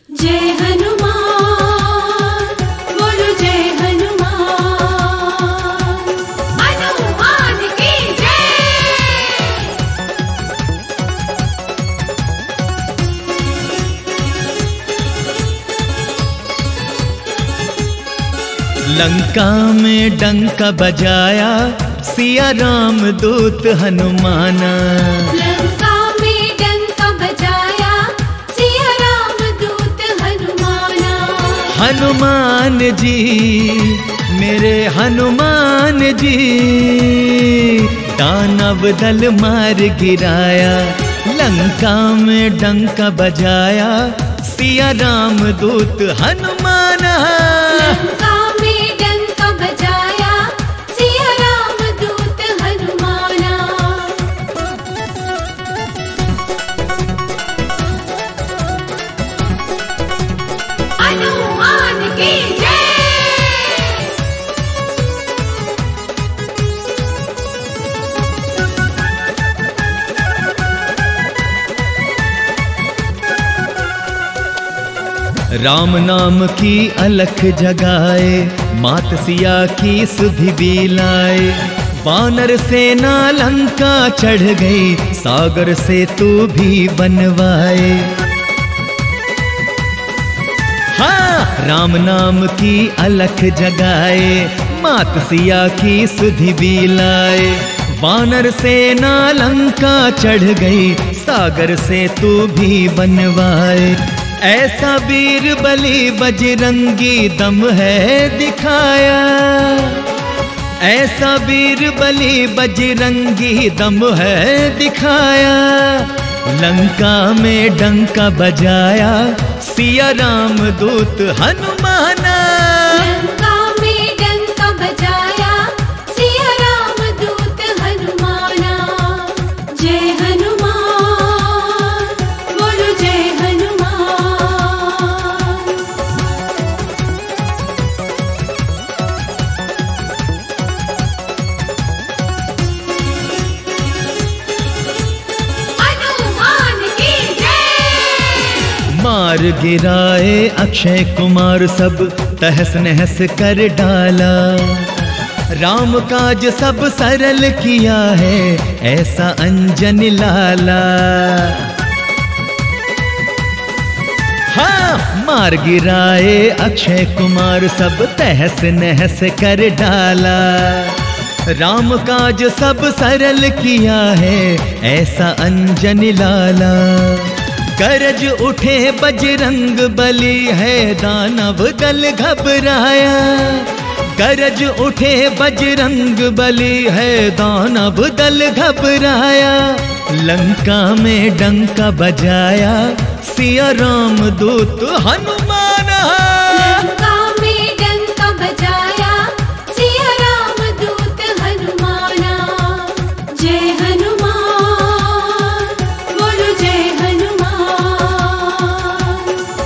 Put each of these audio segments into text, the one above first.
जय हनुमान बोलो जय हनुमान, हनुमान की जय। लंका में डंका बजाया सिया राम दूत हनुमाना। लंका में डंका बजाया सिया राम दूत हनुमाना। हनुमान जी मेरे हनुमान जी, दानव दल मार गिराया। लंका में डंका बजाया सिया राम दूत हनुमाना। लंका में डंका बजाया सिया राम दूत हनुमाना। हनुमान की जय। राम नाम की अलख जगाए, मात सिया की सुधि बिलाए। वानर सेना लंका चढ़ गई, सागर से तू भी बनवाए। हाँ, राम नाम की अलख जगाए, मात सिया की सुधि बिलाए। वानर सेना लंका चढ़ गई, सागर से तू भी बनवाए। ऐसा वीर बली बजरंगी दम है दिखाया। ऐसा वीर बली बजरंगी दम है दिखाया। लंका में डंका बजाया सिया राम दूत हनुमाना। लंका में डंका बजाया सिया राम दूत हनुमाना। जय हनुमान बोलो जय हनुमान। हनुमान की जय। मार गिराए अक्षय कुमार, सब तहस नहस कर डाला। राम काज सब सरल किया है, ऐसा अंजन लाला। हाँ, मार गिराए अक्षय कुमार, सब तहस नहस कर डाला। राम काज सब सरल किया है, ऐसा अंजन लाला। गरज उठे बजरंग बली है, दानव दल घबराया। गरज उठे बजरंग बली है, दानव दल घबराया। लंका में डंका बजाया सिया राम दूत हनुमाना। लंका में डंका बजाया सिया राम दूत हनुमाना। जय हनुमान बोलो जय हनुमान।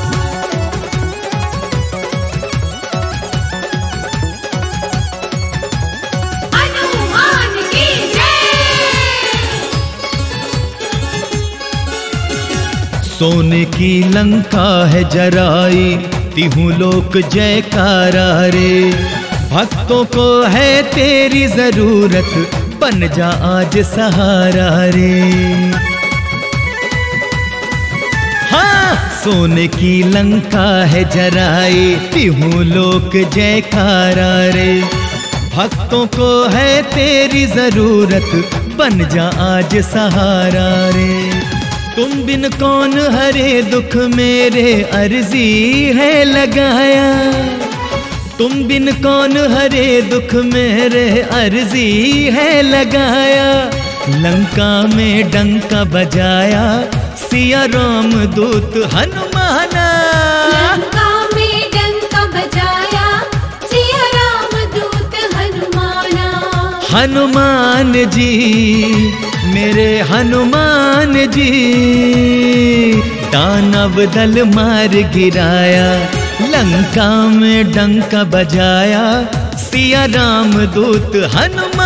हनुमान की जय। सोने की लंका है जराई, तिहु लोक जयकारा रे। भक्तों को है तेरी जरूरत, बन जा आज सहारा रे। हाँ, सोने की लंका है जराई, तिहु लोक जयकारा रे। भक्तों को है तेरी जरूरत, बन जा आज सहारा रे। तुम बिन कौन हरे दुख मेरे, अर्जी है लगाया। तुम बिन कौन हरे दुख मेरे, अर्जी है लगाया। लंका में डंका बजाया सिया राम दूत हनुमाना। लंका में डंका बजाया सिया राम दूत हनुमाना। हनुमान जी मेरे हनुमान जी, दानव दल मार गिराया। लंका में डंका बजाया सिया राम दूत हनुमान।